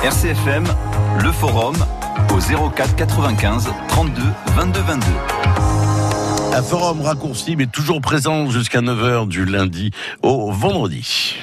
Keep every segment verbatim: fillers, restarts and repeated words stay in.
R C F M, le forum, au zéro quatre quatre-vingt-quinze trente-deux vingt-deux vingt-deux. Un forum raccourci, mais toujours présent jusqu'à neuf heures du lundi au vendredi.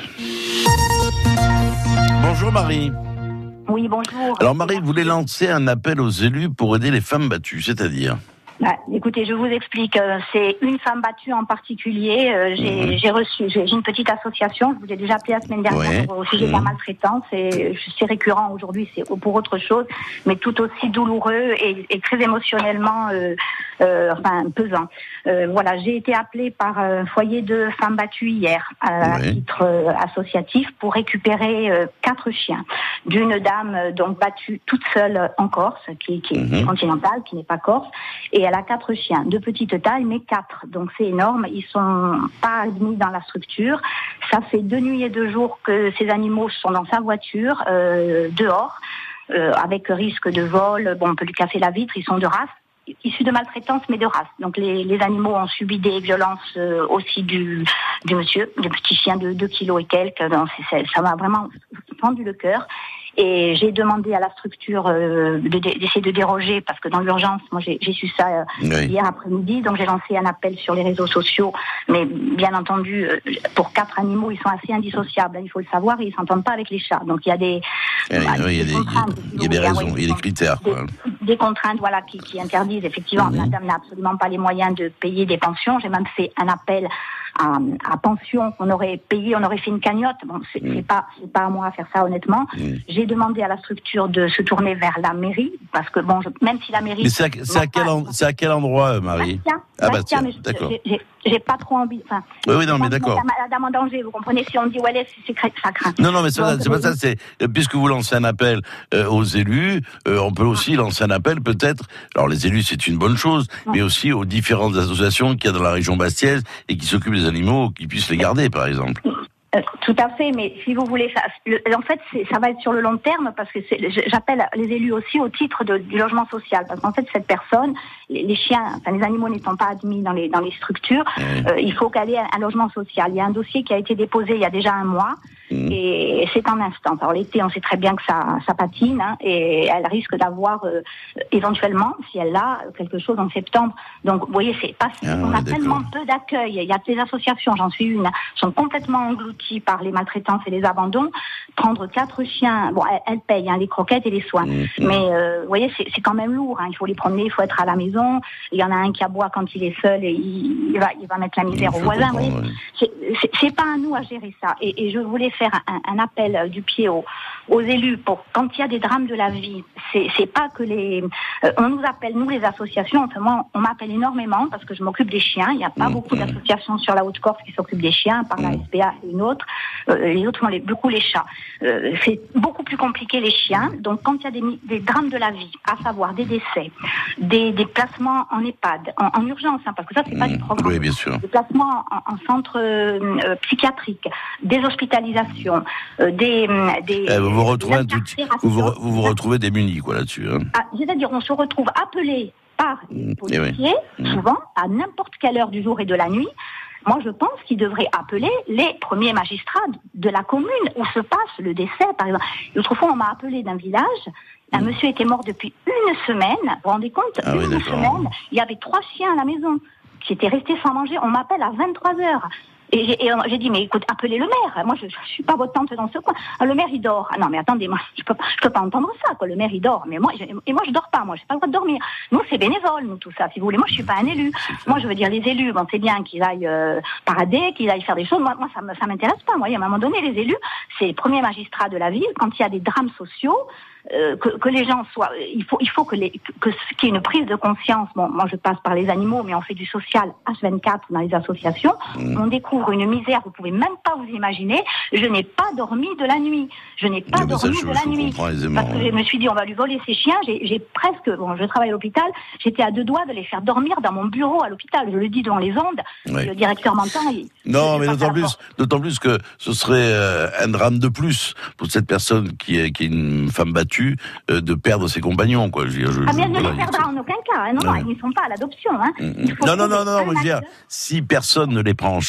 Bonjour Marie. Oui, bonjour. Alors Marie voulait lancer un appel aux élus pour aider les femmes battues, c'est-à-dire ? Bah, écoutez, je vous explique. Euh, c'est une femme battue en particulier. Euh, j'ai, mmh. j'ai reçu, j'ai, j'ai une petite association. Je vous ai déjà appelé la semaine dernière ouais. au sujet mmh. de la maltraitance. Et c'est récurrent aujourd'hui, c'est pour autre chose, mais tout aussi douloureux et, et très émotionnellement, euh, euh, enfin pesant. Euh, voilà, j'ai été appelée par un foyer de femmes battues hier à ouais. titre euh, associatif pour récupérer euh, quatre chiens d'une dame euh, donc battue toute seule en Corse, qui, qui est mmh. continentale, qui n'est pas corse, et elle a quatre chiens, de petite taille, mais quatre. Donc c'est énorme. Ils sont pas admis dans la structure. Ça fait deux nuits et deux jours que ces animaux sont dans sa voiture, euh, dehors, euh, avec risque de vol. Bon, on peut lui casser la vitre. Ils sont de race, issus de maltraitance, mais de race. Donc les, les animaux ont subi des violences euh, aussi du, du monsieur, du petit chien de deux kilos et quelques. Donc, c'est, ça m'a vraiment fendu le cœur. Et j'ai demandé à la structure euh, de, d'essayer de déroger, parce que dans l'urgence, moi j'ai, j'ai su ça euh, oui. hier après-midi, donc j'ai lancé un appel sur les réseaux sociaux, mais bien entendu, euh, pour quatre animaux, ils sont assez indissociables, hein, il faut le savoir, et ils s'entendent pas avec les chats, donc il y a des... Oui, bah, oui, il y a des, il y a des raisons, il y a des critères. Des, quoi. des contraintes voilà, qui, qui interdisent, effectivement, mmh. madame n'a absolument pas les moyens de payer des pensions, j'ai même fait un appel à, à pension qu'on aurait payé, on aurait fait une cagnotte, bon, c'est, mmh. c'est, pas, c'est pas à moi à faire ça honnêtement, mmh. j'ai demandé à la structure de se tourner vers la mairie, parce que bon, je, même si la mairie... Mais c'est à, c'est à, quel, en, c'est à quel endroit, Marie ? Bastien, ah, Bastien, Bastien, mais je, d'accord. J'ai, j'ai, j'ai pas trop envie... Enfin, oui, oui, non, mais d'accord. La, la dame en danger, vous comprenez, si on dit, ouais, c'est, c'est, ça craint. Non, non, mais c'est, donc, c'est pas ça, c'est... Puisque vous lancez un appel euh, aux élus, euh, on peut aussi lancer un appel, peut-être... Alors, les élus, c'est une bonne chose, ouais. mais aussi aux différentes associations qu'il y a dans la région bastiaise et qui s'occupent des animaux, qui puissent les garder, par exemple. Euh, tout à fait, mais si vous voulez, ça, le, en fait, c'est, ça va être sur le long terme, parce que c'est, j'appelle les élus aussi au titre de, du logement social, parce qu'en fait, cette personne, les, les chiens, enfin les animaux n'étant pas admis dans les dans les structures, mmh. euh, il faut qu'elle ait un, un logement social. Il y a un dossier qui a été déposé il y a déjà un mois, mmh. et c'est en instance. Alors l'été, on sait très bien que ça ça patine, hein, et elle risque d'avoir euh, éventuellement, si elle a quelque chose en septembre. Donc, vous voyez, c'est pas, ah, on ouais, a d'accord. tellement peu d'accueil. Il y a des associations, j'en suis une, sont complètement englouties par les maltraitances et les abandons. Prendre quatre chiens, bon, elle, elle paye hein, les croquettes et les soins, mmh. mais euh, vous voyez, c'est, c'est quand même lourd. Hein. Il faut les promener, il faut être à la maison. Il y en a un qui aboie quand il est seul et il, il va, il va mettre la misère aux voisins. Ouais. C'est, c'est, c'est pas à nous à gérer ça. Et, et je voulais faire un, un appel du pied aux, aux élus pour quand il y a des drames de la vie. C'est, c'est pas que les, euh, on nous appelle nous les associations. Enfin moi, on m'appelle énormément parce que je m'occupe des chiens. Il n'y a pas mmh. beaucoup d'associations sur la Haute-Corse qui s'occupent des chiens, par la S P A et une autre. Euh, les autres font les, beaucoup les chats. Euh, c'est beaucoup plus compliqué les chiens. Donc quand il y a des, des drames de la vie, à savoir des décès, des, des placements en EHPAD, en, en urgence, hein, parce que ça c'est pas mmh, du programme. Oui, bien sûr. Des placements en, en centre euh, psychiatrique, des hospitalisations, euh, des, des. Eh, vous vous retrouvez un tout, vous, vous, vous vous retrouvez démunis quoi là-dessus. Hein. Ah, c'est-à-dire on se retrouve appelé par les policiers, oui. souvent à n'importe quelle heure du jour et de la nuit. Moi, je pense qu'il devrait appeler les premiers magistrats de la commune où se passe le décès, par exemple. L'autre fois, on m'a appelé d'un village. Un mmh. monsieur était mort depuis une semaine. Vous vous rendez compte ? ah Une oui, semaine. Il y avait trois chiens à la maison qui étaient restés sans manger. On m'appelle à vingt-trois heures. Et j'ai, et j'ai dit, mais écoute, appelez le maire. Moi, je, je suis pas votre tante dans ce coin. Ah, le maire, il dort. Ah non, mais attendez, moi, je peux, je peux pas entendre ça, quoi. Le maire, il dort. Mais moi, je, et moi, je dors pas. Moi, j'ai pas le droit de dormir. Nous, c'est bénévole, nous, tout ça. Si vous voulez, moi, je suis pas un élu. Moi, je veux dire, les élus, bon, c'est bien qu'ils aillent euh, parader, qu'ils aillent faire des choses. Moi, moi, ça, ça m'intéresse pas. Moi, à un moment donné, les élus, c'est les premiers magistrats de la ville. Quand il y a des drames sociaux, Euh, que, que les gens soient, il faut, il faut que les, que, que qu'il y ait une prise de conscience. Bon, moi je passe par les animaux, mais on fait du social H vingt-quatre dans les associations. Mmh. On découvre une misère, vous pouvez même pas vous imaginer. Je n'ai pas dormi de la nuit. Je n'ai pas mais dormi ça, je, de la nuit. Aisément, parce que je me suis dit, on va lui voler ses chiens. J'ai, j'ai presque, bon, je travaille à l'hôpital. J'étais à deux doigts de les faire dormir dans mon bureau à l'hôpital. Je le dis devant les ondes. Oui. Le directeur m'entend. Il, non, mais d'autant plus, d'autant plus que ce serait euh, un drame de plus pour cette personne qui est, qui est une femme battue. Euh, de perdre ses compagnons, quoi. Je, je, ah, mais elle je, ne les perdra en aucun cas. Hein. Non, non, non, ils ne sont pas à l'adoption. Hein. Non, non, non, non, non, je veux dire, si personne ne les prend en charge,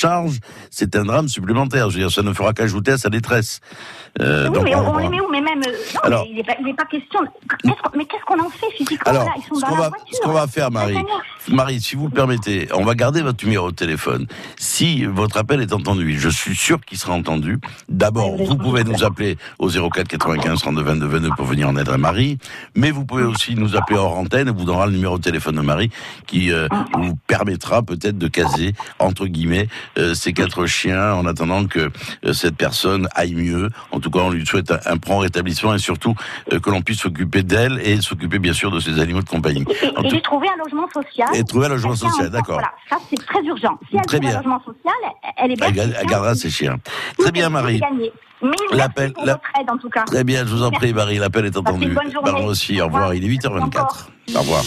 c'est un drame supplémentaire. Je veux dire, ça ne fera qu'ajouter à sa détresse. Euh, oui, donc mais on, on, on les met où? Mais même, euh, non, alors, mais il n'est pas, pas question. Qu'est-ce qu'on, mais qu'est-ce qu'on en fait physiquement alors, là? Ils sont ce dans qu'on la va, voiture. ce qu'on va faire, Marie, Marie, si vous le permettez, on va garder votre numéro de téléphone. Si votre appel est entendu, je suis sûr qu'il sera entendu. D'abord, vous pouvez nous appeler au zéro quatre quatre-vingt-quinze trente-deux vingt-deux vingt-deux pour venir en aide à Marie, mais vous pouvez aussi nous appeler hors antenne, et vous donnera le numéro de téléphone de Marie qui euh, vous permettra peut-être de caser, entre guillemets, euh, ces quatre chiens en attendant que euh, cette personne aille mieux. En tout cas, on lui souhaite un, un prompt rétablissement et surtout euh, que l'on puisse s'occuper d'elle et s'occuper bien sûr de ses animaux de compagnie. Et, et, tout... et lui trouver un logement social. Et trouver un logement social, d'accord. Voilà, ça c'est très urgent. Si elle Très trouve bien. un logement social, elle est bien. Elle, elle gardera ses chiens. Très bien, Marie. Mais L'appel, pour la... votre aide, en tout cas. Très bien, je vous en prie, Marie, l'appel est entendu. Pardon aussi, au revoir, il est huit heures vingt-quatre. Au revoir.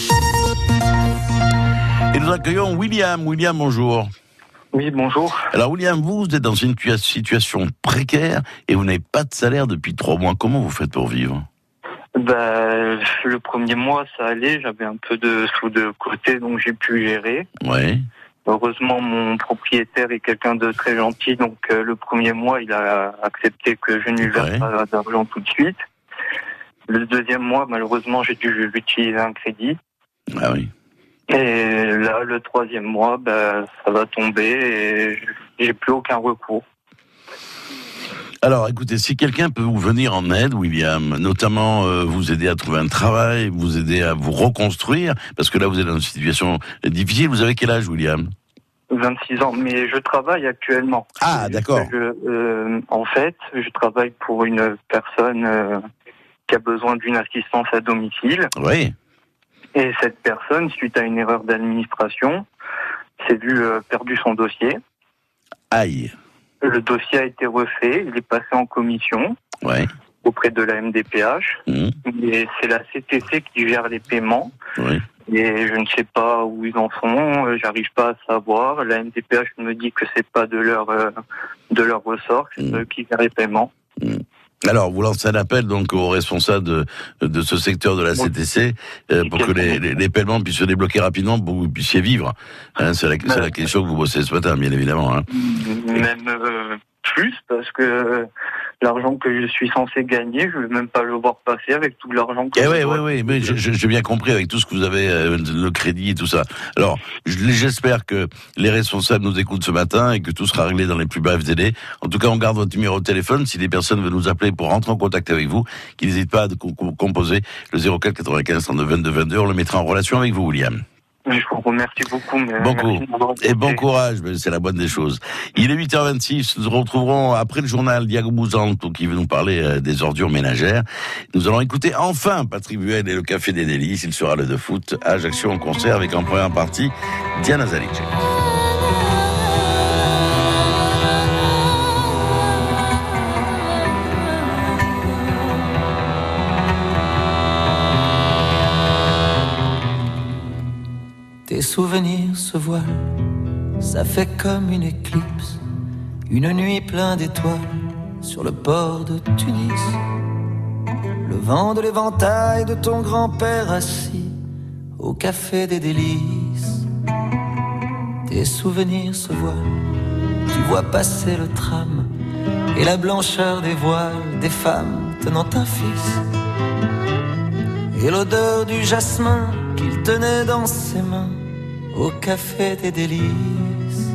Et nous accueillons William. William, bonjour. Oui, bonjour. Alors, William, vous, vous êtes dans une situation précaire et vous n'avez pas de salaire depuis trois mois. Comment vous faites pour vivre? Ben, le premier mois, ça allait. J'avais un peu de sous de côté, donc j'ai pu gérer. Oui. Heureusement, mon propriétaire est quelqu'un de très gentil, donc euh, le premier mois, il a accepté que je ne lui verse ouais. pas d'argent tout de suite. Le deuxième mois, malheureusement, j'ai dû utiliser un crédit. Ah oui. Et là, le troisième mois, ben, ça va tomber et j'ai plus aucun recours. Alors, écoutez, si quelqu'un peut vous venir en aide, William, notamment euh, vous aider à trouver un travail, vous aider à vous reconstruire, parce que là, vous êtes dans une situation difficile. Vous avez quel âge, William? vingt-six ans, mais je travaille actuellement. Ah, d'accord. Je, euh, en fait, je travaille pour une personne euh, qui a besoin d'une assistance à domicile. Oui. Et cette personne, suite à une erreur d'administration, s'est vue euh, perdu son dossier. Aïe. Le dossier a été refait, il est passé en commission ouais. auprès de la M D P H. Mmh. Et c'est la C T C qui gère les paiements. Oui. Et je ne sais pas où ils en sont, j'arrive pas à savoir. La M D P H me dit que c'est pas de leur euh, de leur ressort, c'est mmh. eux qui gèrent les paiements. Mmh. Alors, vous lancez un appel donc aux responsables de, de ce secteur de la C T C euh, pour que les, les, les paiements puissent se débloquer rapidement pour que vous puissiez vivre. Hein, c'est, la, c'est la question que vous bossez ce matin, bien évidemment. Hein. Même euh, plus, parce que l'argent que je suis censé gagner, je ne vais même pas le voir passer avec tout l'argent que eh je oui, dois. Oui, oui, mais j'ai, j'ai bien compris avec tout ce que vous avez, euh, le crédit et tout ça. Alors, j'espère que les responsables nous écoutent ce matin et que tout sera réglé dans les plus brefs délais. En tout cas, on garde votre numéro de téléphone. Si des personnes veulent nous appeler pour rentrer en contact avec vous, qu'ils n'hésitent pas à composer le zéro quatre quatre-vingt-quinze trente-deux vingt-deux vingt-deux. On le mettra en relation avec vous, William. Je vous remercie beaucoup. Mais bon coup. Et bon courage, c'est la bonne des choses. Il est huit heures vingt-six, nous retrouverons après le journal Diago Buzanto qui veut nous parler des ordures ménagères. Nous allons écouter enfin Patrick Buel et le Café des Délices. Il sera le de foot à Ajaccio en concert avec en première partie Diana Zalic. Tes souvenirs se voilent, ça fait comme une éclipse, une nuit pleine d'étoiles sur le port de Tunis. Le vent de l'éventail de ton grand-père assis au Café des Délices. Tes souvenirs se voilent, tu vois passer le tram et la blancheur des voiles des femmes tenant un fils. Et l'odeur du jasmin qu'il tenait dans ses mains au Café des Délices.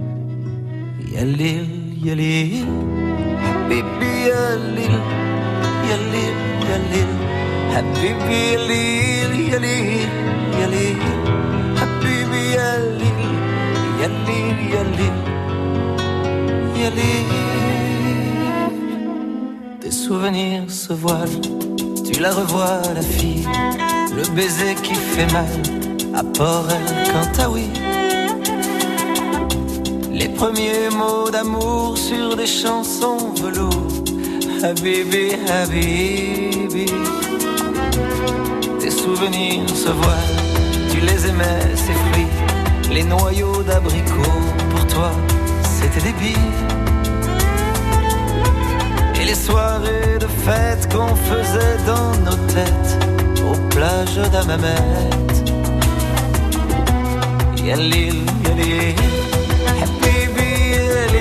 Yalil, yalil, habibi yalil, yalil, yalil, habibi yalil, yalil, yalil, habibi yalil, yalil, yalil, yalil. Tes souvenirs se voilent, tu la revois la fille, le baiser qui fait mal à Port El Kantaoui. Les premiers mots d'amour sur des chansons velours. Habibi, Habibi. Tes souvenirs se voilent, tu les aimais, ces fruits, les noyaux d'abricots, pour toi, c'était des billes. Et les soirées de fête qu'on faisait dans nos têtes, aux plages d'Hammamet. Yalil, yalil, habibi, yalil,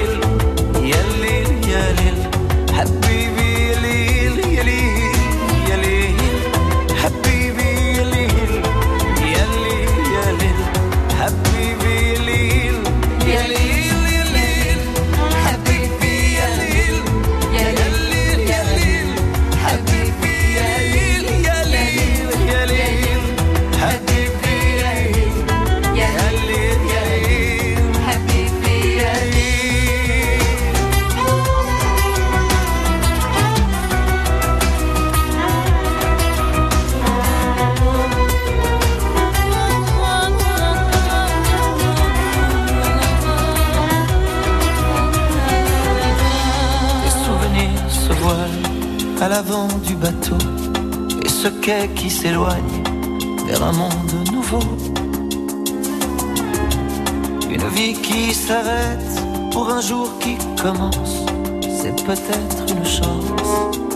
du bateau et ce quai qui s'éloigne vers un monde nouveau. Une vie qui s'arrête pour un jour qui commence, c'est peut-être une chance.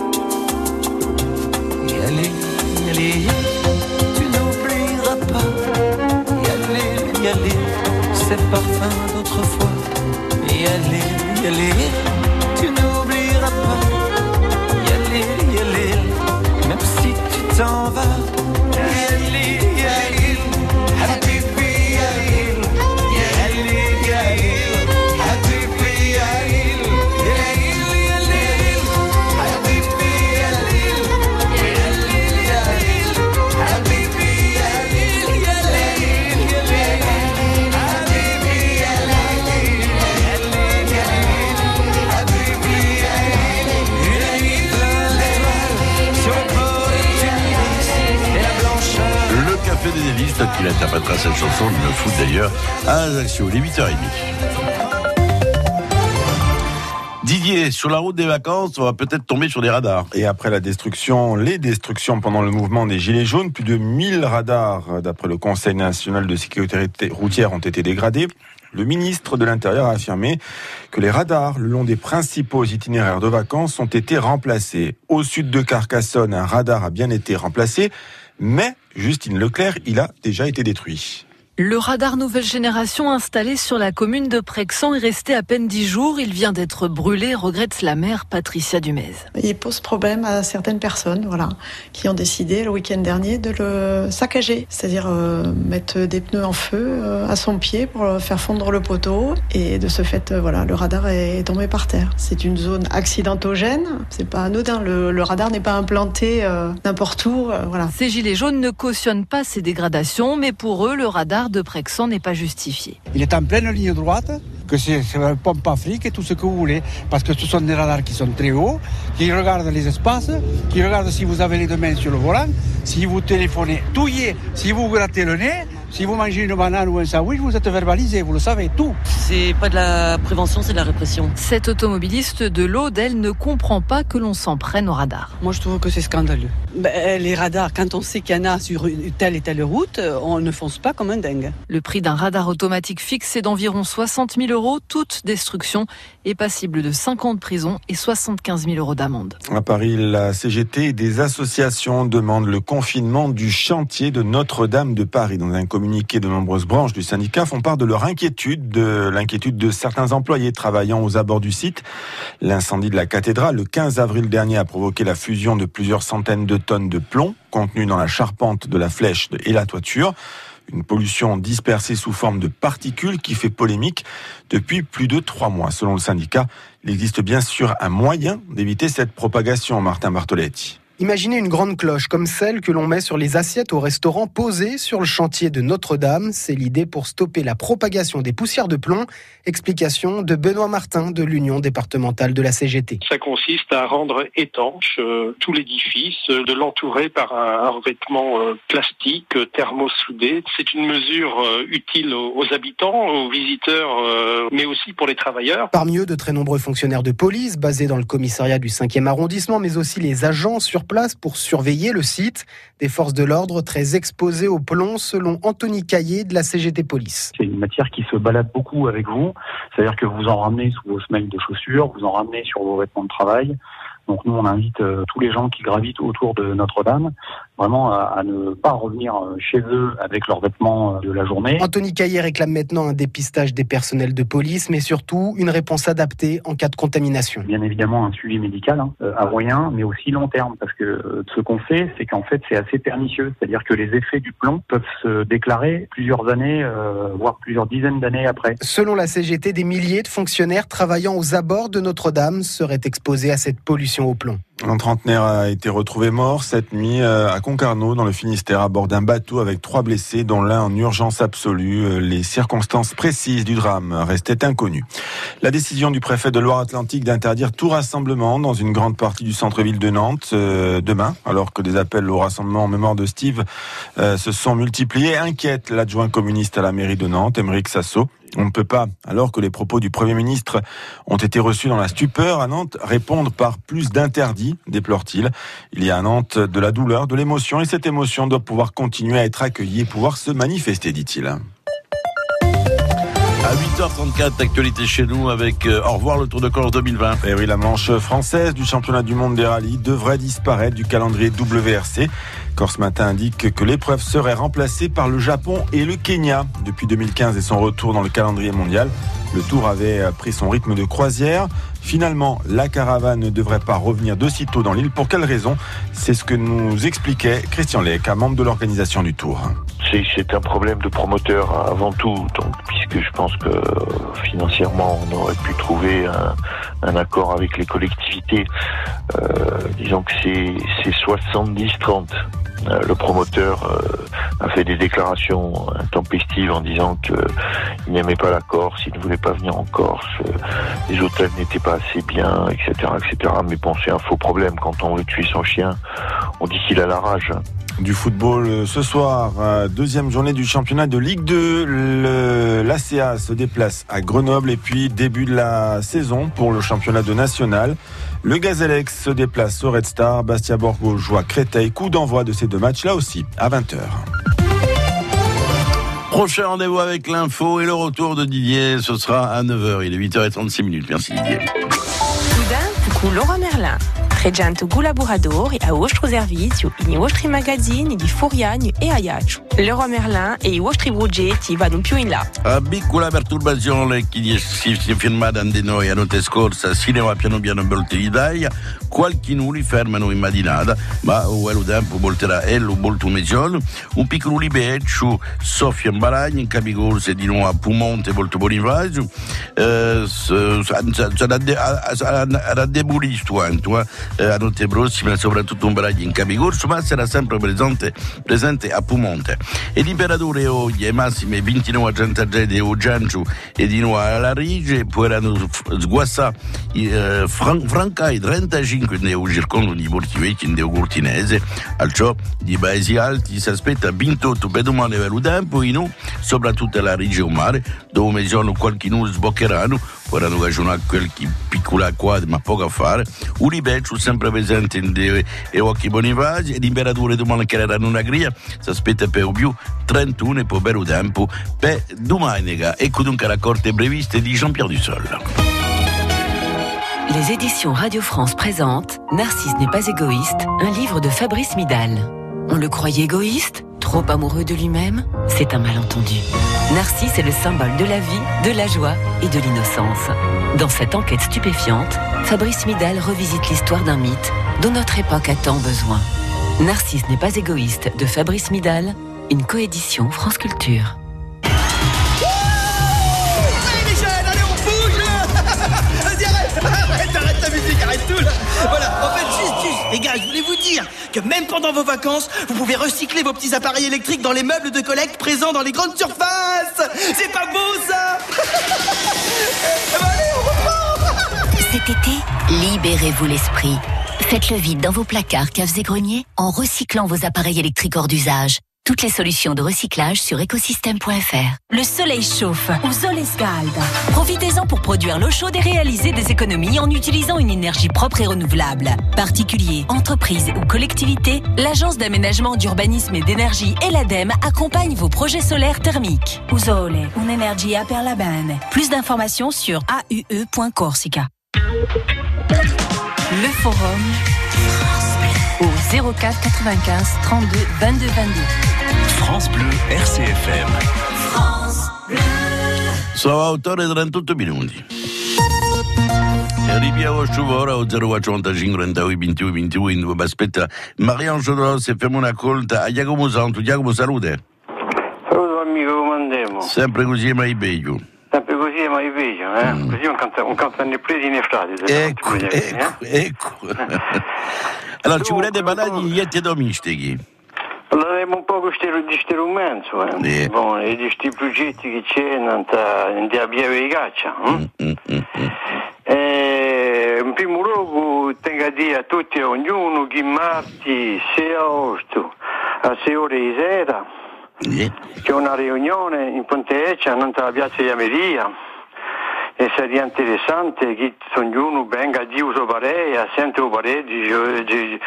Yalé, yalé, tu n'oublieras pas. Yalé, yalé, ces parfums d'autrefois. Yalé, yalé, tu n'oublieras pas. Yalé, yalé, même si tu t'en vas. Yalé, yalé, habibi yalé, yalé, yalé, habibi yalé, yalé, yalé, habibi yalé, yalé, yalé, habibi yalé, yalé, yalé, habibi yalé, yalé, yalé, habibi yalé, yalé, sur le port de Tunis et la blancheur. Le Café des Délices, peut-être qu'il interprétera cette chanson, il me fout d'ailleurs, à Ajaccio, les huit heures trente. Didier, sur la route des vacances, on va peut-être tomber sur des radars. Et après la destruction, les destructions pendant le mouvement des Gilets jaunes, plus de mille radars, d'après le Conseil national de sécurité routière, ont été dégradés. Le ministre de l'Intérieur a affirmé que les radars le long des principaux itinéraires de vacances ont été remplacés. Au sud de Carcassonne, un radar a bien été remplacé, mais Justine Leclerc, il a déjà été détruit. Le radar nouvelle génération installé sur la commune de Prexan est resté à peine dix jours. Il vient d'être brûlé, regrette la maire Patricia Dumez. Il pose problème à certaines personnes, voilà, qui ont décidé le week-end dernier de le saccager, c'est-à-dire euh, mettre des pneus en feu euh, à son pied pour faire fondre le poteau. Et de ce fait, euh, voilà, le radar est tombé par terre. C'est une zone accidentogène. C'est pas anodin. Le, le radar n'est pas implanté euh, n'importe où. Euh, voilà. Ces gilets jaunes ne cautionnent pas ces dégradations, mais pour eux, le radar de Prexan n'est pas justifié. Il est en pleine ligne droite, que c'est, c'est un pompe afrique et tout ce que vous voulez, parce que ce sont des radars qui sont très hauts, qui regardent les espaces, qui regardent si vous avez les deux mains sur le volant, si vous téléphonez, touillez, si vous grattez le nez, si vous mangez une banane ou un sandwich, vous êtes verbalisé, vous le savez, tout. C'est pas de la prévention, c'est de la répression. Cette automobiliste de l'Aude, elle ne comprend pas que l'on s'en prenne au radar. Moi, je trouve que c'est scandaleux. Ben, les radars, quand on sait qu'il y en a sur telle et telle route, on ne fonce pas comme un dingue. Le prix d'un radar automatique fixe est d'environ soixante mille euros. Toute destruction est passible de cinq ans de prison et soixante-quinze mille euros d'amende. À Paris, la C G T et des associations demandent le confinement du chantier de Notre-Dame de Paris. Dans un communiqué, de nombreuses branches du syndicat font part de leur inquiétude, de l'inquiétude de certains employés travaillant aux abords du site. L'incendie de la cathédrale, le quinze avril dernier, a provoqué la fusion de plusieurs centaines de tonnes de plomb contenues dans la charpente de la flèche et la toiture. Une pollution dispersée sous forme de particules qui fait polémique depuis plus de trois mois. Selon le syndicat, il existe bien sûr un moyen d'éviter cette propagation, Martin Bartoletti. Imaginez une grande cloche comme celle que l'on met sur les assiettes au restaurant posée sur le chantier de Notre-Dame. C'est l'idée pour stopper la propagation des poussières de plomb. Explication de Benoît Martin de l'Union départementale de la C G T. Ça consiste à rendre étanche euh, tout l'édifice, euh, de l'entourer par un, un revêtement euh, plastique euh, thermosoudé. C'est une mesure euh, utile aux, aux habitants, aux visiteurs, euh, mais aussi pour les travailleurs. Parmi eux, de très nombreux fonctionnaires de police basés dans le commissariat du cinquième arrondissement, mais aussi les agents sur place pour surveiller le site. Des forces de l'ordre très exposées au plomb, selon Anthony Caillé de la C G T Police. C'est une matière qui se balade beaucoup avec vous, c'est-à-dire que vous en ramenez sous vos semelles de chaussures, vous en ramenez sur vos vêtements de travail. Donc nous, on invite euh, tous les gens qui gravitent autour de Notre-Dame vraiment à, à ne pas revenir chez eux avec leurs vêtements de la journée. Anthony Caillé réclame maintenant un dépistage des personnels de police, mais surtout une réponse adaptée en cas de contamination. Bien évidemment, un suivi médical hein, à moyen, mais aussi long terme, parce que euh, ce qu'on fait, c'est qu'en fait, c'est assez pernicieux. C'est-à-dire que les effets du plomb peuvent se déclarer plusieurs années, euh, voire plusieurs dizaines d'années après. Selon la C G T, des milliers de fonctionnaires travaillant aux abords de Notre-Dame seraient exposés à cette pollution au plomb. Un trentenaire a été retrouvé mort cette nuit à Concarneau, dans le Finistère, à bord d'un bateau avec trois blessés, dont l'un en urgence absolue. Les circonstances précises du drame restaient inconnues. La décision du préfet de Loire-Atlantique d'interdire tout rassemblement dans une grande partie du centre-ville de Nantes euh, demain, alors que des appels au rassemblement en mémoire de Steve euh, se sont multipliés, inquiète l'adjoint communiste à la mairie de Nantes, Émeric Sasso. On ne peut pas, alors que les propos du Premier ministre ont été reçus dans la stupeur à Nantes, répondre par plus d'interdits, déplore-t-il. Il y a à Nantes de la douleur, de l'émotion, et cette émotion doit pouvoir continuer à être accueillie et pouvoir se manifester, dit-il. À huit heures trente-quatre, actualité chez nous avec euh, au revoir le Tour de Corse deux mille vingt. Et oui, la manche française du championnat du monde des rallyes devrait disparaître du calendrier W R C. Corse Matin indique que l'épreuve serait remplacée par le Japon et le Kenya. Depuis deux mille quinze et son retour dans le calendrier mondial, le Tour avait pris son rythme de croisière. Finalement, la caravane ne devrait pas revenir de sitôt dans l'île. Pour quelle raison ? C'est ce que nous expliquait Christian Lec, un membre de l'organisation du Tour. C'est, c'est un problème de promoteur avant tout, donc, puisque je pense que financièrement on aurait pu trouver un, un accord avec les collectivités. Euh, disons que c'est, c'est soixante-dix trente. Euh, le promoteur euh, a fait des déclarations intempestives en disant qu'il n'aimait pas la Corse, il ne voulait pas venir en Corse, euh, les hôtels n'étaient pas assez bien, et cetera, et cetera. Mais bon, c'est un faux problème. Quand on veut tuer son chien, on dit qu'il a la rage. Du football ce soir, deuxième journée du championnat de Ligue deux. Le, l'A C A se déplace à Grenoble et puis début de la saison pour le championnat de national. Le Gazélec se déplace au Red Star. Bastia Borgo joue à Créteil. Coup d'envoi de ces deux matchs là aussi à vingt heures. Prochain rendez-vous avec l'info et le retour de Didier, ce sera à neuf heures. Il est huit heures trente-six minutes. Merci Didier. Udin cu Laura Merlin. Reggianto collaboratori a vostro servizio in vostri magazzini di Furiani e Ajaccio. Leroy Merlin e i vostri progetti vanno più in là. A piccola perturbazione che si è firmata da noi la notte scorsa, si ne va piano piano in volta d'Italia, qualche nuli fermano in mattinata, ma quello tempo volterà ello molto mezz'ora, un piccolo libeccio, Sofia in Baragna, in capicorse di nuovo a Pumonte, molto Bonifacio, sarà demolito quanto, eh. La notte prossima soprattutto un Baraglia in capicorso, ma sarà sempre presente, presente a Pumonte. E l'imperatore oggi ai massimi ventinove a trenta gradi a Gianciu e di nuovo alla Rige potranno sguassare eh, fran- francai trentacinque nel circondo di Portivecchi nel Cortinese. Al ciò di paesi alti si aspetta ventotto per domani per il tempo, in u, soprattutto alla Rige o mare, dove mezz'anno qualche nulla sboccheranno, potranno cagionare qualche piccola quadra ma poco a fare. Un ribeccio sempre presente e occhi Bonifaci e l'imperatore domani che era una gria si aspetta per più trentuno e poi per il tempo per domenica. Ecco dunque la corte previste di Jean-Pierre Dussol. Les éditions Radio France présentent Narcisse n'est pas égoïste, un livre de Fabrice Midal. On le croyait égoïste, trop amoureux de lui-même, c'est un malentendu. Narcisse est le symbole de la vie, de la joie et de l'innocence. Dans cette enquête stupéfiante, Fabrice Midal revisite l'histoire d'un mythe dont notre époque a tant besoin. Narcisse n'est pas égoïste de Fabrice Midal, une coédition France Culture. Arrête, arrête la musique, arrête tout là. Voilà, en fait, juste, juste, les gars, je voulais vous dire que même pendant vos vacances, vous pouvez recycler vos petits appareils électriques dans les meubles de collecte présents dans les grandes surfaces. C'est pas beau ça? Eh ben allez, on reprend. Cet été, libérez-vous l'esprit. Faites le vide dans vos placards, caves et greniers en recyclant vos appareils électriques hors d'usage. Toutes les solutions de recyclage sur écosystème point f r. Le soleil chauffe, ou sole scalda. Profitez-en pour produire l'eau chaude et réaliser des économies en utilisant une énergie propre et renouvelable. Particuliers, entreprises ou collectivités, l'Agence d'aménagement, d'urbanisme et d'énergie et l'ADEME accompagnent vos projets solaires thermiques. Usole, un'energia per la bene. Plus d'informations sur a u e point corsica. Le forum au zéro quatre quatre-vingt-quinze trente-deux vingt-deux vingt-deux. France Bleu R C F M. France Bleu. Sono otto ore e trentotto minuti. E arriviamo a Sciuvora o zero quarantacinque trentadue ventidue ventidue. Ma aspetta, Marianne Rodrossi, facciamo una colta a Giacomo Santo. Giacomo, salute. Saluto amico, come andiamo? Sempre così, ma i peggio. Sempre così, ma i peggio, eh? Mm. Così non canta, non canta né presi né frati. Ecco, ecco, eh? ecco. Allora, ci volete parlare di ietti domestici? Parleremo un po' di questo strumento, eh? Eh. Bon, e di questi progetti che c'è nella via di caccia. Hm? Mm, mm, mm. Eh, in primo luogo, tengo a dire a tutti e a ognuno che martedì sei agosto a sei ore di sera yeah. C'è una riunione in Pontecia, nella piazza di Ameria, e sarebbe interessante che ognuno venga di uso parere, sente un parere di, di,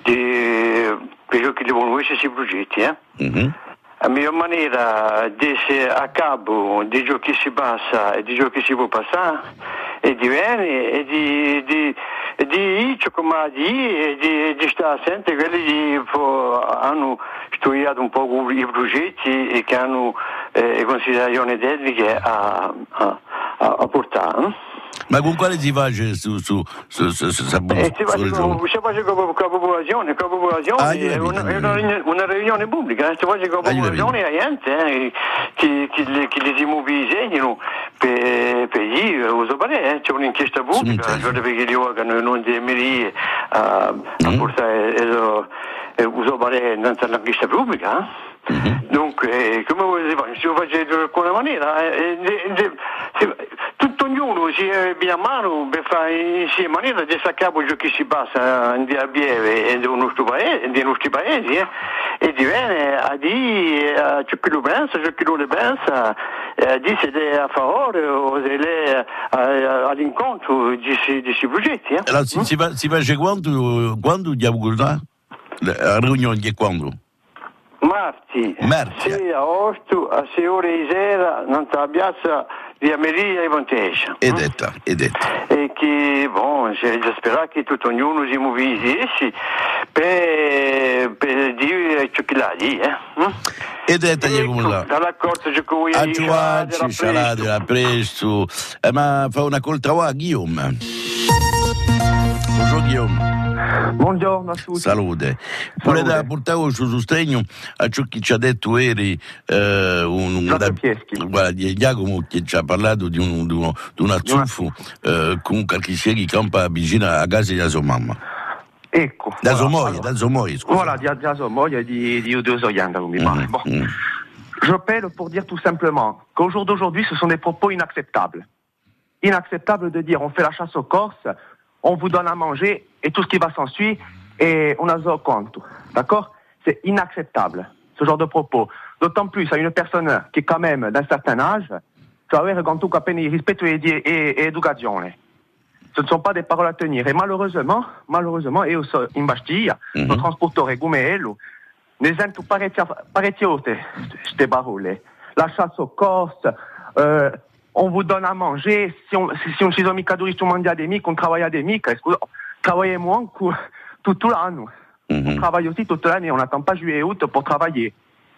di, di che devono essere questi progetti. Eh? Mm-hmm. A mia maniera di essere a capo di ciò che si passa e di ciò che si può passare e di bene e di, di, di ciò come di e di, di stare sempre quelli che hanno studiato un po' i progetti e che hanno eh, considerazioni tecniche a, a, a, a portare. Eh? Ma con quale si face su su su su su su eh, si face con, si face con la popolazione, con la popolazione ah, è, una, è una, una riunione pubblica, eh, si face con la popolazione e gente eh, che, che, che, che li si mobilizzano per, per gli uso parere, eh, c'è un'inchiesta pubblica, cioè perché gli organi non di Emerie a, a portare eh, uso parere nell'inchiesta pubblica. Eh? Mm-hmm. Dunque, come volete fare? Si può fare di alcuna maniera, eh, eh, eh, tutto ognuno si abbia a mano per fare in maniera di saccapo ciò che si passa in via Bieve e dei nostri paesi, dei nostri paesi eh, e di bene a dire a ciò che lo pensa, ciò che non ne pensa, a dire se è a favore o se è all'incontro di questi progetti. Eh. Allora, si, mm? si, fa, si face quando, quando diamo la riunione di quando? Marti, sei agosto a sei ore di sera nella piazza di Ameria e Pontecia. È detta, è detta. E che, bon, c'è da sperare che tutto ognuno si mobilizzi per, per dire ciò che l'ha di, eh? È detta, ecco, là. Dall'accordo c'è che vuoi a Giovanni, Cialade, a presto. Eh, ma fa una coltra a Guillaume. Buongiorno Guillaume. Buongiorno a tutti. Salute. Vuole da portare il suo sostegno a ciò che ci ha detto ieri eh, un, un da, guarda, Giacomo che ci ha parlato di un, di uno, di un azzuffo eh, con qualche sia che campa vicino a casa di sua mamma. Ecco. Da sua moglie, da sua moglie, scusa. Voilà, di, di sua moglie di, di Udo Zoyanda, come mm, bon. mm. J'appelle pour dire tout simplement qu'au jour d'aujourd'hui, ce sont des propos inacceptables. Inacceptable de dire on fait la chasse aux Corses, on vous donne à manger et tout ce qui va s'ensuivre et on a zo compte. D'accord? C'est inacceptable, ce genre de propos. D'autant plus à une personne qui est quand même d'un certain âge, cioè avere con tu capelli rispetto e, e, e educazione. Ce ne sont pas des paroles à tenir. Et malheureusement, malheureusement, et aussi in Bastiglia, mm-hmm. nos transporteurs come Ello, ne sentono parecchiote queste parole. La chasse aux Corses, euh, on vous donne à manger, si on si, si on ci sono mica turisti mondiali, on travaille des mica, scusa, travailliamo tutto l'anno. Mm-hmm. On travaille aussi toute l'année, on n'attend pas juillet et août pour travailler.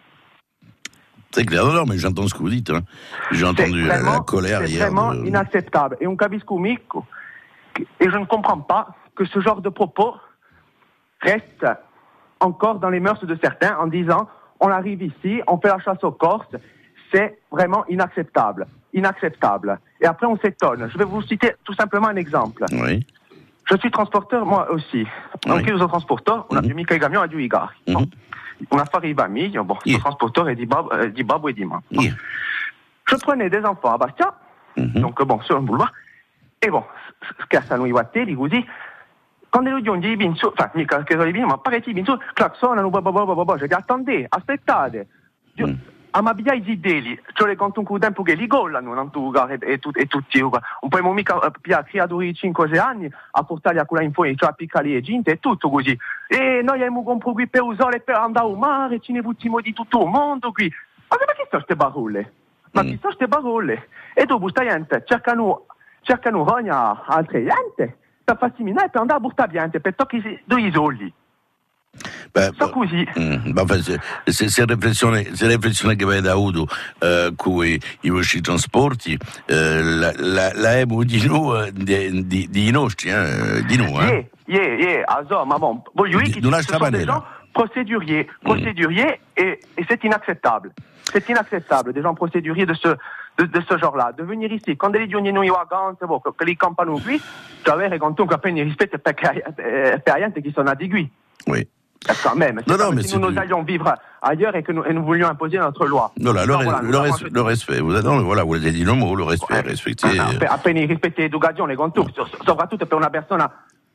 C'est clair, non, mais j'entends ce que vous dites. Hein. J'ai entendu la, la colère c'est hier. C'est vraiment de... inacceptable. Et on capisco mico, et je ne comprends pas que ce genre de propos reste encore dans les mœurs de certains en disant on arrive ici, on fait la chasse aux Corses, c'est vraiment inacceptable. Inacceptable. Et après, on s'étonne. Je vais vous citer tout simplement un exemple. Oui. Je suis transporteur, moi aussi. Oui. Anche io sono transporteur, on a più mica i camion a due gare. Mm-hmm. On a fait i miglio, bon, yeah. Le transporteur est di babbo, euh, di babbo et di mamma. Yeah. Je prenais des enfants à Bastia, mm-hmm. donc bon, sur un boulevard, e bon, scherzano i wattelli così, quando le giungi i binzu, enfin, mica che sono i binzu, ma parecchi binzu, claxonano, bah, bah, bah, bah, bah, je dis, attendez, aspettate, mm. A ma via i zideli, cioè le conto un po' tempo che li gollano, non tu, e, e, e tutti, un po' mica pia creatori di cinque sei anni a portarli a quella in fuori, cioè a piccare le gente e tutto così. E noi abbiamo comprato qui per usare per andare al mare, ce ne buttiamo di tutto il mondo qui. Ma che sono queste barolle? Ma chi sono queste barolle? E dopo sta gente cercano, cercano rogna altre gente per farsi minare per andare a buttare gente, per toccare due soldi. Beh, così. Mm, se, se riflessione, se riflessione che avete avuto eh, con i, i vostri trasporti, eh, la, la, la emo di noi, di, di, di nostri, eh, di noi. Eh? Yeah, yeah, yeah, also, ma bon, voglio dire che ce sont des gens procéduriers, procéduriers mm. et, et c'est inacceptable. C'est inacceptable, des gens procéduriers de ce, de, de ce genre-là. De venir ici, quand les giorni noi vacanze, bon, che li campano qui, cioè avere con tu capelli rispetto per gente che sono adigui. Oui. Quand même, c'est non, non, mais si nous, nous allions vivre ailleurs et que nous, et nous voulions imposer notre loi. Voilà, le, voilà, le, res, le respect, vous, non, voilà, vous avez dit le mot, le respect, ouais. Respecter. Ah, appena rispettare l'educazione con tu, soprattutto per una persona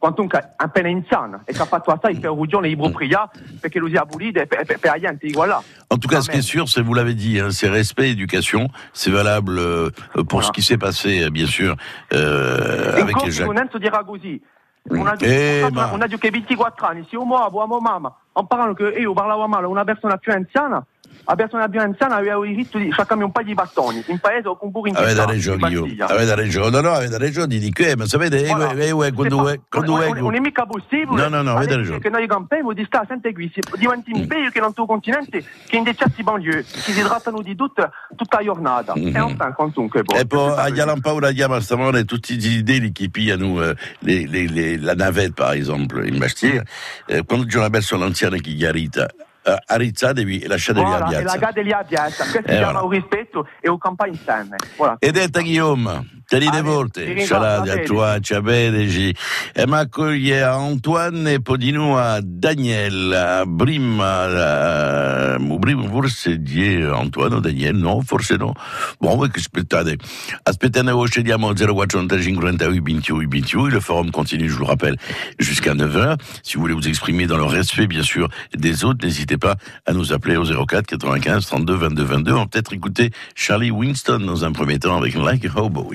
quantunque appena insana e che ha fatto assai per Rugione Ibro Pria perché lui si è abolito e per, per, per la gente voilà. En tout cas, ce qui est sûr, c'est, vous l'avez dit, hein, c'est respect et éducation. C'est valable euh, pour voilà. ce qui s'est passé, bien sûr, euh, avec les jeunes. Non dirà così. On a, eh, ma... on a detto che ventiquattro anni, se io muovo mamma, en parlando che io parlavo male una persona più anziana, la persona più anziana aveva il diritto di sciaccarmi un paio di bastoni in paese o con pure in avete ragione io avete ragione no no avete ragione di che ma sapete voilà. eh, eh, quando è quando è non è mica possibile no no no avete ragione che noi campiamo di sta sempre qui diventi un paese che non tuo continente che in decessi banlieue che si trattano di tutta tutta la giornata mm-hmm. e enfin quantunque boh, e poi a Yalan Paura Diama stamane tutti gli idei che pigliano eh, le, le, le, la navette par exemple in Bastiglia eh, quando c'è una persona anziana che chiarita Uh, arizzatevi e lasciatevi voilà, la piazza. E lasciatevi la piazza. Questo si chiama un rispetto e un campagno insieme. Voilà. Ed è Guillaume. Te li devolte, scialati a tua, ciapedeci, e ma accoglie a Antoine e poi di nuovo a Daniel, prima, prima forse di Antoine o Daniel, no, forse no. Bon, voi che aspettate? Aspettate, nous cediamo zéro quatre cinquantacinque vingt-huit vingt-huit vingt-huit, le forum continue, je vous le rappelle, jusqu'à neuf heures. Si vous voulez vous exprimer dans le respect, bien sûr, des autres, n'hésitez pas à nous appeler au zéro quatre quatre-vingt-quinze trente-deux vingt-deux vingt-deux. On va peut-être écouter Charlie Winston dans un premier temps avec Like a Hobo.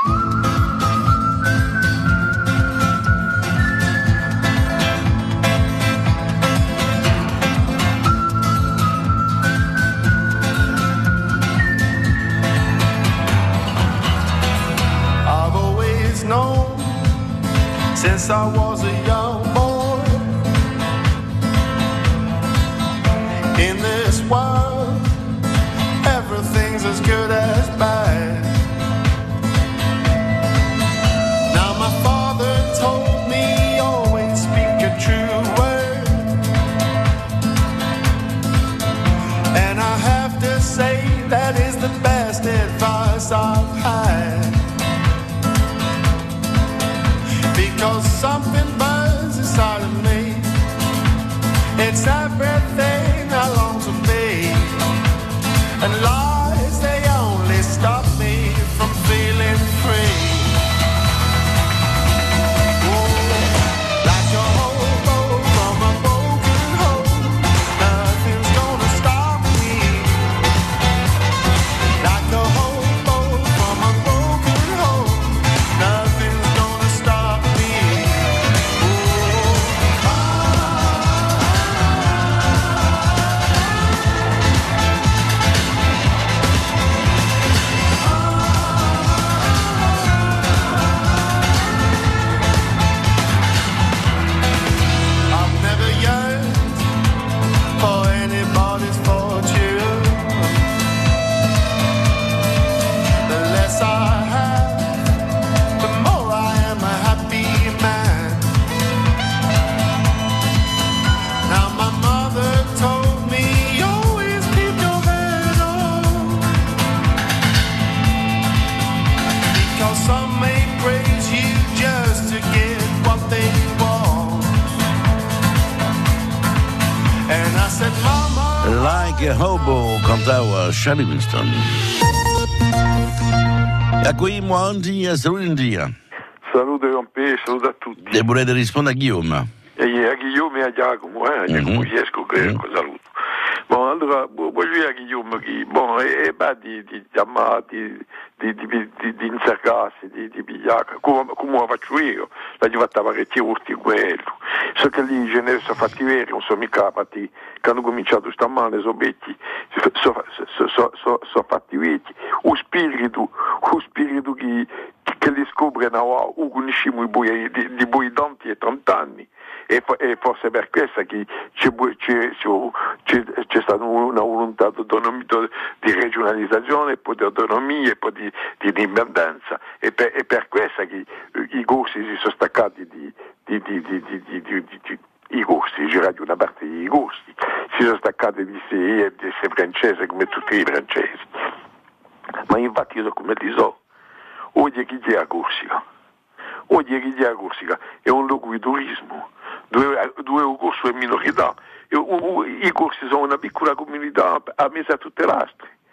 I've always known since I was a young boy in this world everything's as good as bad. That is the best advice I've had, because something burns inside of me. It's everything I long to be, and lies, they only stop me from feeling free. Like a Hobo cantava Charlie Winston. E a qui Moandia, saluti. Salute Rompè, saluto a tutti. E volete rispondere a Guillaume? E a Guillaume e a Giacomo, eh, Giacomo Chiesco, che mm-hmm. saluto. Bon, allora, voglio dire a Guillaume che, bon, e va di, di chiamare, di, di, di, di, di insergarsi, di, di pigliare, come, come lo faccio io, la gli fatta parecchie urti quello. So che lì ce ne sono fatti veri, non sono mica fatti, che hanno cominciato stamane, sono vecchi, sono so, so, so, so fatti vecchi. O spirito, o spirito che, che li scopre, no, o conosciamo i buoi, di, di buoi tanti e trent'anni. E, e forse per questo che c'è, c'è, c'è, c'è stata una volontà di regionalizzazione, e poi di autonomia e poi di, di indipendenza, e per, e per questo che i corsi si sono staccati di, di, di, di, di, di, di, di, di i corsi, c'era di una parte dei corsi, si sono staccati di sé e di essere francese come tutti i francesi. Ma infatti io come ti so, oggi chi c'è a Corsica? Oggi chi c'è a Corsica è un luogo di turismo, dove, dove il corso è minorità, e, u, u, i corsi sono una piccola comunità a messa a tutte le altre.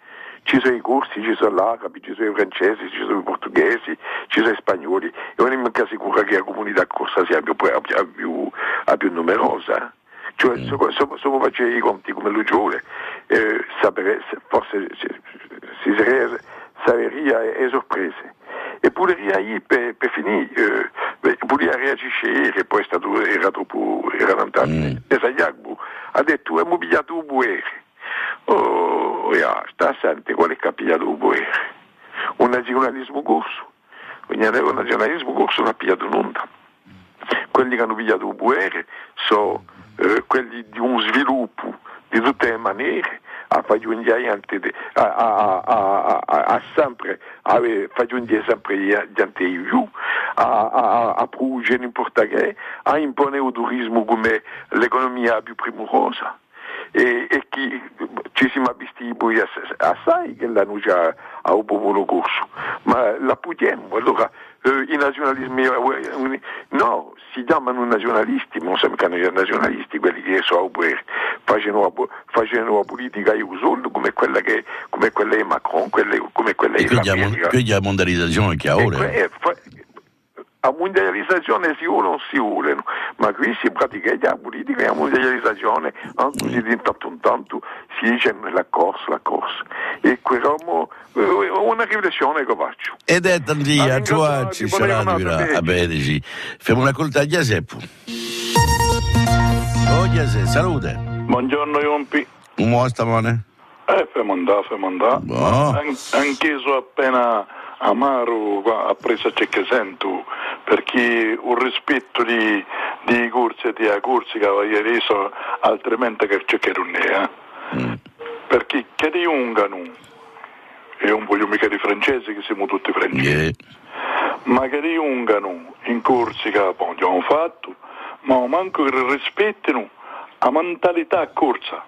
ci sono i corsi, ci sono l'arabi, ci sono i francesi, ci sono i portoghesi, ci sono i spagnoli, e non mi assicura che la comunità corsa sia più, più, più, più numerosa. Cioè, mm. se, se, se faceva i conti come Lugione, eh, sapere, forse si, si sarebbe, sarebbe sorprese. E pure lì per, per finire, eh, pure a reagire, che poi è stato, era troppo, era tantabile. E Sayagbu ha detto, abbiamo pigliato un buere. Oh, ja, sta sente qual è che ha pigliato un buere? Un nazionalismo corso. Un nazionalismo corso non ha pigliato nulla. Quelli che hanno pigliato un buere sono eh, quelli di un sviluppo di tutte le maniere, a fare un diante a, a, a, a, a sempre a fare un dia sempre diante più a a a produrre n'importa che, a imponere il turismo come l'economia più primorosa e, e chi ci siamo visti poi assai che l'hanno già a un popolo corso, ma la potremmo allora eh, i nazionalismi eh, no, si chiamano nazionalisti, ma non sono mica nazionalisti quelli che sono facendo la politica io soldo come quella che come quella di Macron, quelle, come quella di America. Quindi la mondializzazione che ha ora. La mondializzazione si vuole o non si vuole, no? Ma qui si pratica la politica e la mondializzazione, anche se di tanto in tanto si dice la corsa, la corsa. E quello è una riflessione che faccio. Ed è tanti a Giovanni, sarà a Bedici. Facciamo una colta a Giaseppe. Oh Giaseppe, salute. Buongiorno Iompi. Come stamane? Eh, fai mandà, fai mandà. An- anche so appena amaro a presa c'è che sento, perché un rispetto di, di corsi e di corsi che aveva reso altrimenti che c'è che non è, eh? mm. Perché che di ungano, e non voglio mica di francesi che siamo tutti francesi, yeah. Ma che di ungano in corsi che abbiamo fatto, ma manco che rispettino la mentalità corsa.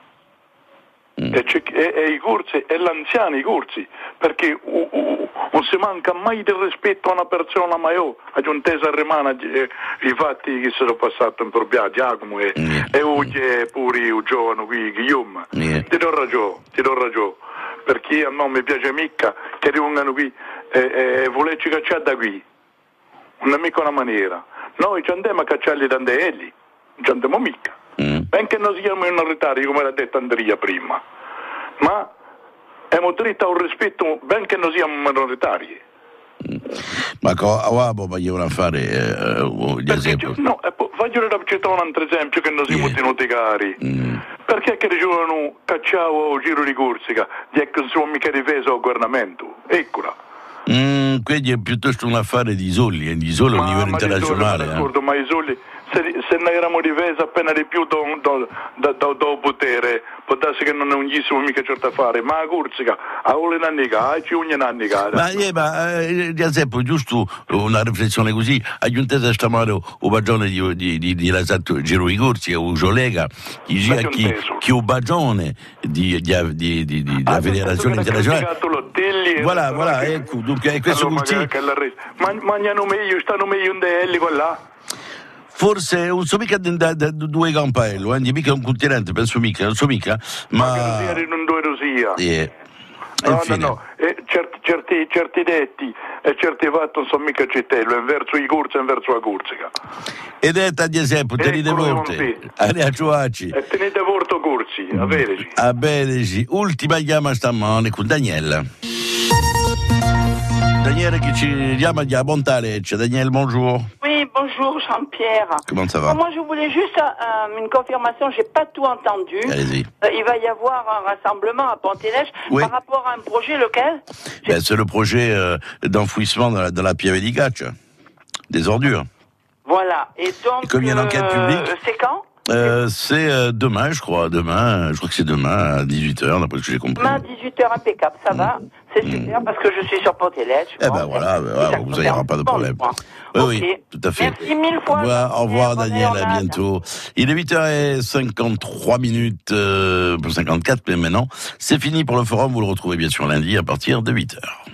Mm. E, e, e i corsi, e l'anziano i corsi, perché uh, uh, non si manca mai del rispetto a una persona, ma io aggiuntesa rimane eh, i fatti che sono passati in propria Giacomo e, mm. e oggi pure il giovane qui Guillaume, mm. ti do ragione, ti do ragione, perché a me non mi piace mica che rimangano qui e eh, eh, volerci cacciare da qui, non è mica una maniera, noi ci andiamo a cacciarli da elli, non ci andiamo mica. Mm. Benché non siamo minoritari come l'ha detto Andrea prima, ma abbiamo diritto a un rispetto benché non siamo minoritari. Mm. Ma cosa vogliono fare eh, gli esempi? No, voglio citare un altro esempio che non siamo yeah. tenuti cari. Mm. Perché che giocano cacciavo giro di Corsica, di che non siamo mica difesa al governamento, eccola. Mm, quindi è piuttosto un affare di Isoli, eh, di Isoli a livello internazionale. Ma, eh. ma Isoli, se, se ne eravamo difesi appena di più dal da, da, da potere, può darsi che non ne siamo mica certo a fare, ma a Corsica, a Ole Nannica, a Ciugna Nannica. Ma, eh, ma eh, Giaseppe, giusto una riflessione così, aggiuntete stamane o bagione di, di, di, di l'esatto Giro di Corsica, o Giolega, chi gira chi, chi o bagione di, di, di, di, di, della Federazione Internazionale. Voilà, voilà, ecco, dunque questo allora, ma mangiano meglio, stanno meglio in delli con là. Forse non so mica da, da, da due campello, eh, mica un continente, penso mica, non so mica, ma... Ma che non sia non due rosia. Yeah. No, no, no, e certi, certi, certi detti e certi fatti non sono mica citello, è verso i corsi e verso la Corsica. Ed è ad esempio, tenete forte, a Ciuacci. E tenete forte corsi, a Vedeci. A Vedeci, ultima chiama stamane con Daniela. Daniele qui ci chiama di Montalecce. Daniel, bonjour. Oui, bonjour Jean-Pierre. Comment ça va? Moi, je voulais juste euh, une confirmation, j'ai pas tout entendu. Allez-y. Euh, il va y avoir un rassemblement à Pont-et-Neige oui. Par rapport à un projet, lequel? Ben, c'est le projet euh, d'enfouissement dans la, dans la Piave di Caccia, des ordures. Voilà. Et donc, Et comme il y a une enquête publique... Euh, c'est quand? Euh, c'est euh, demain, je crois. Demain, je crois que c'est demain à dix-huit heures, d'après ce que j'ai compris. Demain à dix-huit heures, impeccable, ça mmh. va. C'est mmh. super, parce que je suis sur Pont-et-Neige. Eh ben voilà, ben, voilà vous n'aurez pas de problème. Bon, oui, okay. Oui, tout à fait. Merci mille fois. Au revoir, au revoir Daniel, à bientôt. Il est huit heures cinquante-trois minutes, euh, cinquante-quatre mais maintenant. C'est fini pour le forum, vous le retrouvez bien sûr lundi à partir de huit heures.